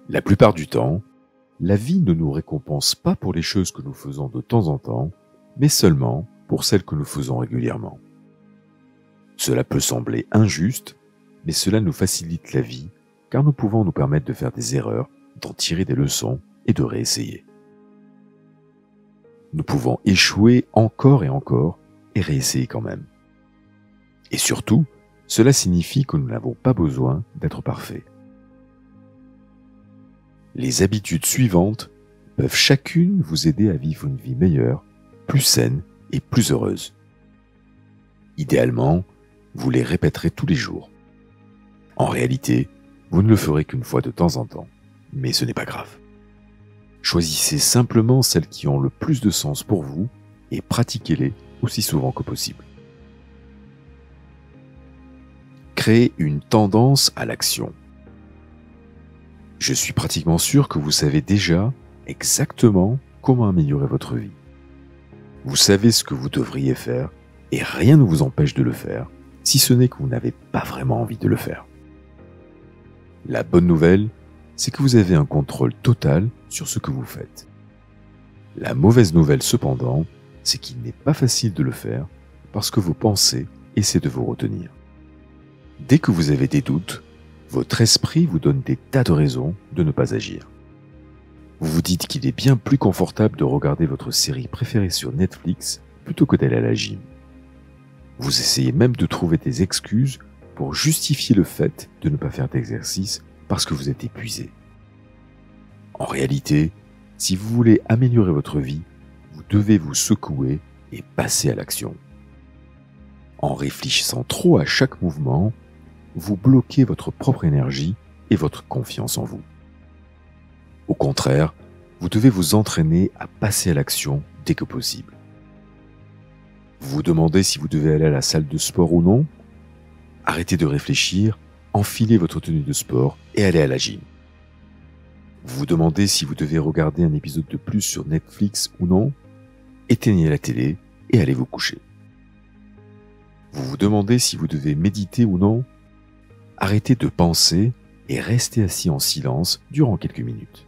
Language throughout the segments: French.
La plupart du temps, la vie ne nous récompense pas pour les choses que nous faisons de temps en temps, mais seulement pour celles que nous faisons régulièrement. Cela peut sembler injuste, mais cela nous facilite la vie car nous pouvons nous permettre de faire des erreurs, d'en tirer des leçons et de réessayer. Nous pouvons échouer encore et réessayer quand même. Et surtout, cela signifie que nous n'avons pas besoin d'être parfaits. Les habitudes suivantes peuvent chacune vous aider à vivre une vie meilleure, plus saine et plus heureuse. Idéalement, vous les répéterez tous les jours. En réalité, vous ne le ferez qu'une fois de temps en temps, mais ce n'est pas grave. Choisissez simplement celles qui ont le plus de sens pour vous et pratiquez-les aussi souvent que possible. Créez une tendance à l'action. Je suis pratiquement sûr que vous savez déjà exactement comment améliorer votre vie. Vous savez ce que vous devriez faire et rien ne vous empêche de le faire, si ce n'est que vous n'avez pas vraiment envie de le faire. La bonne nouvelle, c'est que vous avez un contrôle total sur ce que vous faites. La mauvaise nouvelle cependant, c'est qu'il n'est pas facile de le faire parce que vos pensées essaient de vous retenir. Dès que vous avez des doutes, votre esprit vous donne des tas de raisons de ne pas agir. Vous vous dites qu'il est bien plus confortable de regarder votre série préférée sur Netflix plutôt que d'aller à la gym. Vous essayez même de trouver des excuses pour justifier le fait de ne pas faire d'exercice parce que vous êtes épuisé. En réalité, si vous voulez améliorer votre vie, vous devez vous secouer et passer à l'action. En réfléchissant trop à chaque mouvement, vous bloquez votre propre énergie et votre confiance en vous. Au contraire, vous devez vous entraîner à passer à l'action dès que possible. Vous vous demandez si vous devez aller à la salle de sport ou non? Arrêtez de réfléchir, enfilez votre tenue de sport et allez à la gym. Vous vous demandez si vous devez regarder un épisode de plus sur Netflix ou non? Éteignez la télé et allez vous coucher. Vous vous demandez si vous devez méditer ou non? Arrêtez de penser et restez assis en silence durant quelques minutes.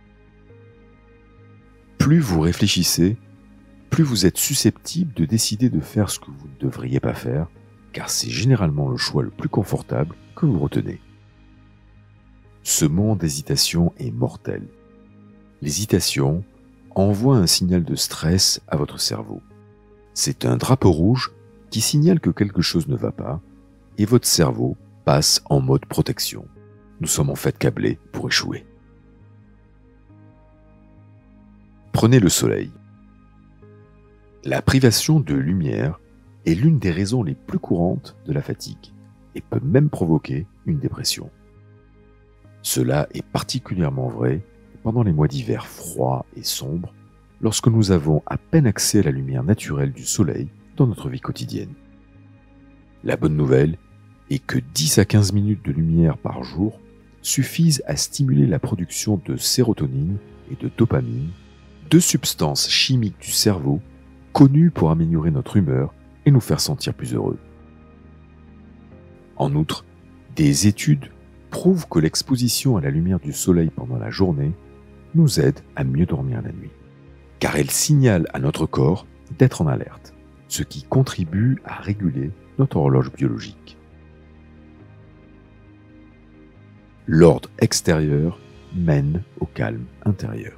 Plus vous réfléchissez, plus vous êtes susceptible de décider de faire ce que vous ne devriez pas faire, car c'est généralement le choix le plus confortable que vous retenez. Ce moment d'hésitation est mortel. L'hésitation envoie un signal de stress à votre cerveau. C'est un drapeau rouge qui signale que quelque chose ne va pas et votre cerveau passe en mode protection. Nous sommes en fait câblés pour échouer. Prenez le soleil. La privation de lumière est l'une des raisons les plus courantes de la fatigue et peut même provoquer une dépression. Cela est particulièrement vrai pendant les mois d'hiver froids et sombres, lorsque nous avons à peine accès à la lumière naturelle du soleil dans notre vie quotidienne. La bonne nouvelle est que 10 à 15 minutes de lumière par jour suffisent à stimuler la production de sérotonine et de dopamine, deux substances chimiques du cerveau connues pour améliorer notre humeur et nous faire sentir plus heureux. En outre, des études prouvent que l'exposition à la lumière du soleil pendant la journée nous aide à mieux dormir la nuit, car elle signale à notre corps d'être en alerte, ce qui contribue à réguler notre horloge biologique. L'ordre extérieur mène au calme intérieur.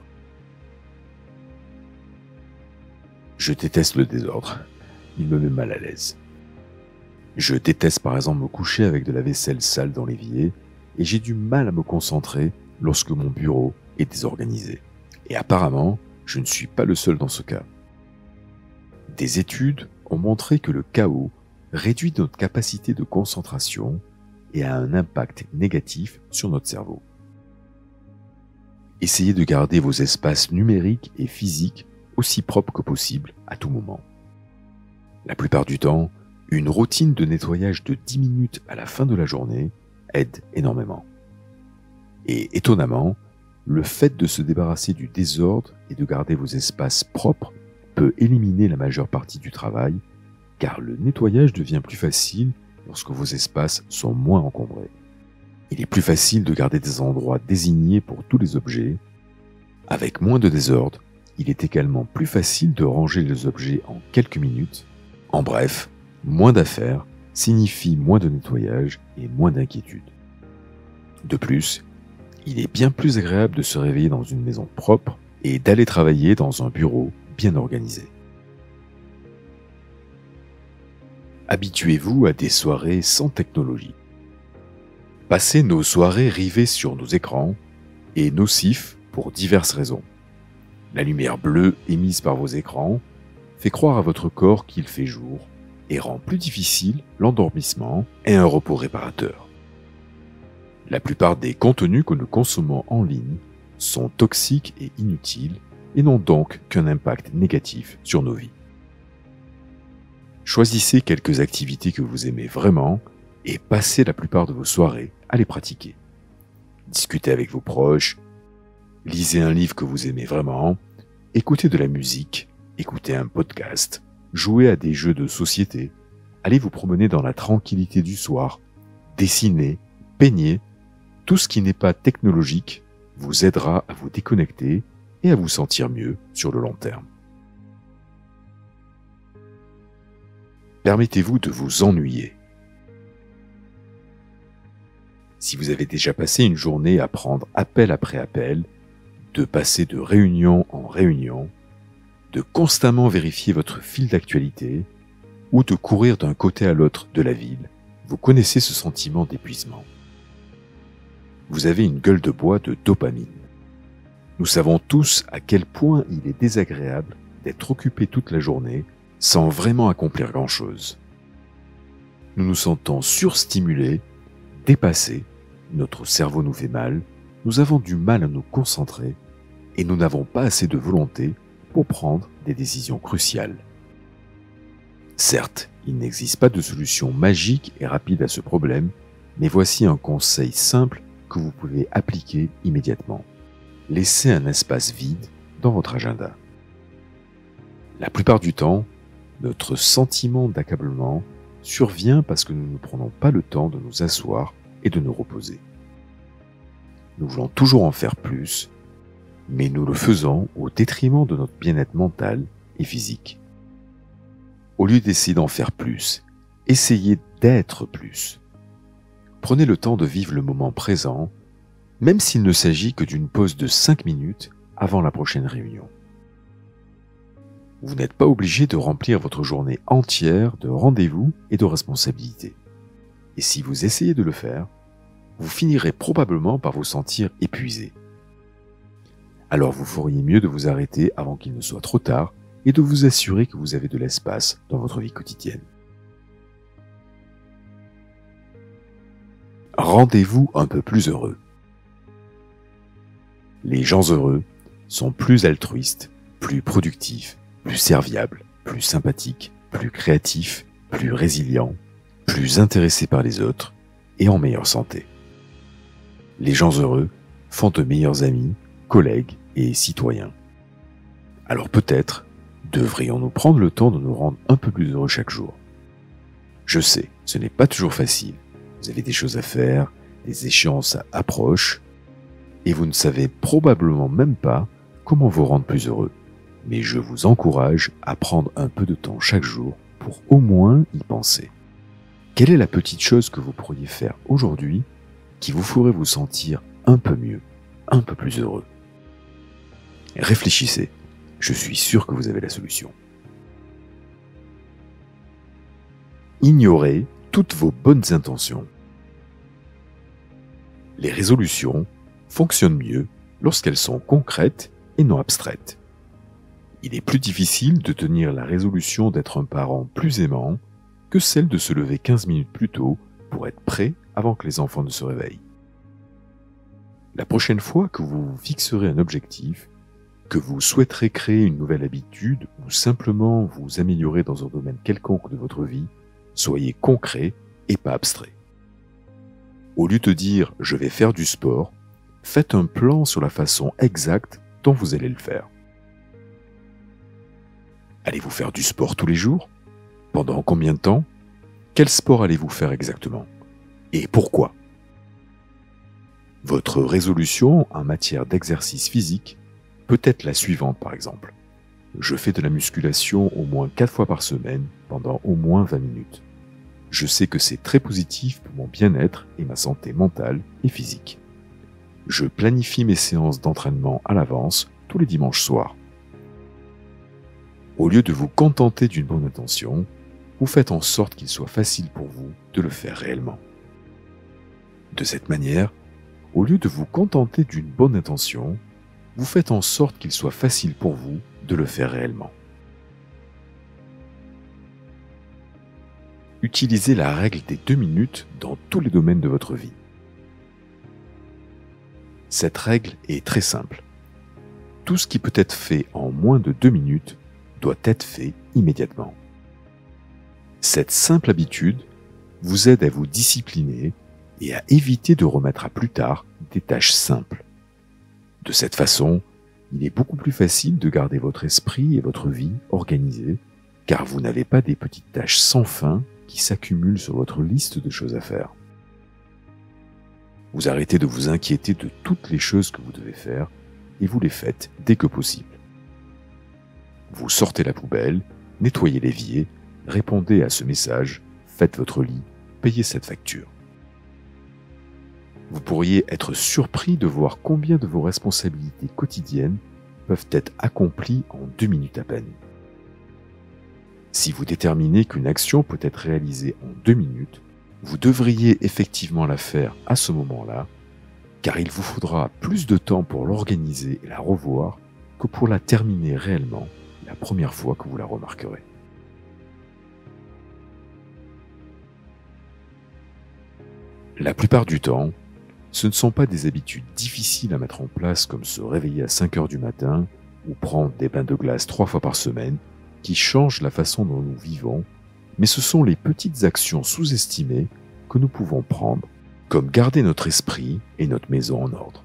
Je déteste le désordre, il me met mal à l'aise. Je déteste par exemple me coucher avec de la vaisselle sale dans l'évier et j'ai du mal à me concentrer lorsque mon bureau est désorganisé. Et apparemment, je ne suis pas le seul dans ce cas. Des études ont montré que le chaos réduit notre capacité de concentration et a un impact négatif sur notre cerveau. Essayez de garder vos espaces numériques et physiques aussi propres que possible à tout moment. La plupart du temps, une routine de nettoyage de 10 minutes à la fin de la journée aide énormément. Et étonnamment, le fait de se débarrasser du désordre et de garder vos espaces propres peut éliminer la majeure partie du travail, car le nettoyage devient plus facile lorsque vos espaces sont moins encombrés. Il est plus facile de garder des endroits désignés pour tous les objets. Avec moins de désordre, il est également plus facile de ranger les objets en quelques minutes. En bref, moins d'affaires signifie moins de nettoyage et moins d'inquiétude. De plus, il est bien plus agréable de se réveiller dans une maison propre et d'aller travailler dans un bureau bien organisé. Habituez-vous à des soirées sans technologie. Passer nos soirées rivées sur nos écrans est nocif pour diverses raisons. La lumière bleue émise par vos écrans fait croire à votre corps qu'il fait jour et rend plus difficile l'endormissement et un repos réparateur. La plupart des contenus que nous consommons en ligne sont toxiques et inutiles et n'ont donc qu'un impact négatif sur nos vies. Choisissez quelques activités que vous aimez vraiment et passez la plupart de vos soirées à les pratiquer. Discutez avec vos proches, lisez un livre que vous aimez vraiment, écoutez de la musique, écoutez un podcast, jouez à des jeux de société, allez vous promener dans la tranquillité du soir, dessinez, peignez. Tout ce qui n'est pas technologique vous aidera à vous déconnecter et à vous sentir mieux sur le long terme. Permettez-vous de vous ennuyer. Si vous avez déjà passé une journée à prendre appel après appel, de passer de réunion en réunion, de constamment vérifier votre fil d'actualité ou de courir d'un côté à l'autre de la ville, vous connaissez ce sentiment d'épuisement. Vous avez une gueule de bois de dopamine. Nous savons tous à quel point il est désagréable d'être occupé toute la journée sans vraiment accomplir grand-chose. Nous nous sentons surstimulés, dépassés, notre cerveau nous fait mal, nous avons du mal à nous concentrer et nous n'avons pas assez de volonté pour prendre des décisions cruciales. Certes, il n'existe pas de solution magique et rapide à ce problème, mais voici un conseil simple que vous pouvez appliquer immédiatement. Laissez un espace vide dans votre agenda. La plupart du temps, notre sentiment d'accablement survient parce que nous ne prenons pas le temps de nous asseoir et de nous reposer. Nous voulons toujours en faire plus, mais nous le faisons au détriment de notre bien-être mental et physique. Au lieu d'essayer d'en faire plus, essayez d'être plus. Prenez le temps de vivre le moment présent, même s'il ne s'agit que d'une pause de 5 minutes avant la prochaine réunion. Vous n'êtes pas obligé de remplir votre journée entière de rendez-vous et de responsabilités. Et si vous essayez de le faire, vous finirez probablement par vous sentir épuisé. Alors vous feriez mieux de vous arrêter avant qu'il ne soit trop tard et de vous assurer que vous avez de l'espace dans votre vie quotidienne. Rendez-vous un peu plus heureux. Les gens heureux sont plus altruistes, plus productifs, plus serviables, plus sympathiques, plus créatifs, plus résilients, plus intéressés par les autres et en meilleure santé. Les gens heureux font de meilleurs amis, collègues et citoyens. Alors peut-être devrions-nous prendre le temps de nous rendre un peu plus heureux chaque jour. Je sais, ce n'est pas toujours facile. Vous avez des choses à faire, des échéances approchent, et vous ne savez probablement même pas comment vous rendre plus heureux. Mais je vous encourage à prendre un peu de temps chaque jour pour au moins y penser. Quelle est la petite chose que vous pourriez faire aujourd'hui qui vous ferait vous sentir un peu mieux, un peu plus heureux? Réfléchissez, je suis sûr que vous avez la solution. Ignorez toutes vos bonnes intentions. Les résolutions fonctionnent mieux lorsqu'elles sont concrètes et non abstraites. Il est plus difficile de tenir la résolution d'être un parent plus aimant que celle de se lever 15 minutes plus tôt pour être prêt avant que les enfants ne se réveillent. La prochaine fois que vous vous fixerez un objectif, que vous souhaiterez créer une nouvelle habitude ou simplement vous améliorer dans un domaine quelconque de votre vie, soyez concret et pas abstrait. Au lieu de dire « je vais faire du sport », faites un plan sur la façon exacte dont vous allez le faire. Allez-vous faire du sport tous les jours? Pendant combien de temps? Quel sport allez-vous faire exactement? Et pourquoi? Votre résolution en matière d'exercice physique peut être la suivante par exemple. Je fais de la musculation au moins 4 fois par semaine pendant au moins 20 minutes. Je sais que c'est très positif pour mon bien-être et ma santé mentale et physique. Je planifie mes séances d'entraînement à l'avance tous les dimanches soirs. Au lieu de vous contenter d'une bonne intention, vous faites en sorte qu'il soit facile pour vous de le faire réellement. De cette manière, au lieu de vous contenter d'une bonne intention, vous faites en sorte qu'il soit facile pour vous de le faire réellement. Utilisez la règle des 2 minutes dans tous les domaines de votre vie. Cette règle est très simple. Tout ce qui peut être fait en moins de 2 minutes doit être fait immédiatement. Cette simple habitude vous aide à vous discipliner et à éviter de remettre à plus tard des tâches simples. De cette façon, il est beaucoup plus facile de garder votre esprit et votre vie organisés, car vous n'avez pas des petites tâches sans fin qui s'accumulent sur votre liste de choses à faire. Vous arrêtez de vous inquiéter de toutes les choses que vous devez faire et vous les faites dès que possible. Vous sortez la poubelle, nettoyez l'évier, répondez à ce message, faites votre lit, payez cette facture. Vous pourriez être surpris de voir combien de vos responsabilités quotidiennes peuvent être accomplies en 2 minutes à peine. Si vous déterminez qu'une action peut être réalisée en 2 minutes, vous devriez effectivement la faire à ce moment-là, car il vous faudra plus de temps pour l'organiser et la revoir que pour la terminer réellement la première fois que vous la remarquerez. La plupart du temps, ce ne sont pas des habitudes difficiles à mettre en place comme se réveiller à 5 heures du matin ou prendre des bains de glace 3 fois par semaine qui changent la façon dont nous vivons, mais ce sont les petites actions sous-estimées que nous pouvons prendre, comme garder notre esprit et notre maison en ordre.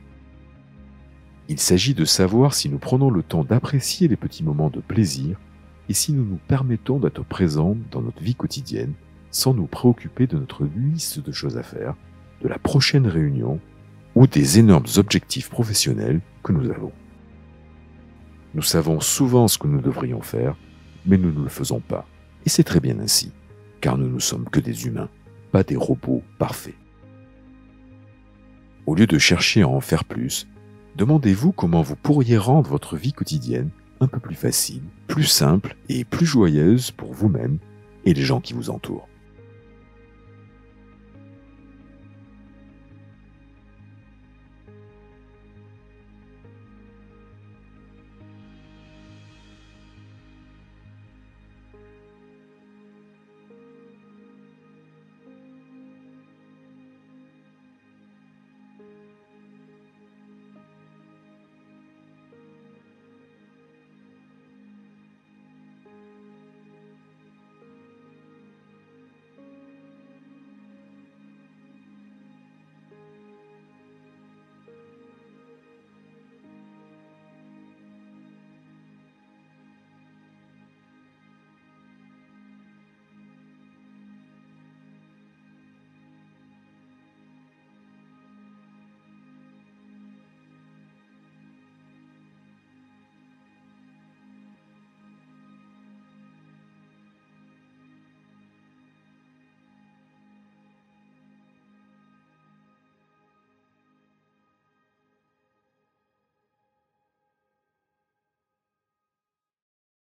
Il s'agit de savoir si nous prenons le temps d'apprécier les petits moments de plaisir et si nous nous permettons d'être présents dans notre vie quotidienne sans nous préoccuper de notre liste de choses à faire, de la prochaine réunion ou des énormes objectifs professionnels que nous avons. Nous savons souvent ce que nous devrions faire, mais nous ne le faisons pas. Et c'est très bien ainsi, car nous ne sommes que des humains, pas des robots parfaits. Au lieu de chercher à en faire plus, demandez-vous comment vous pourriez rendre votre vie quotidienne un peu plus facile, plus simple et plus joyeuse pour vous-même et les gens qui vous entourent.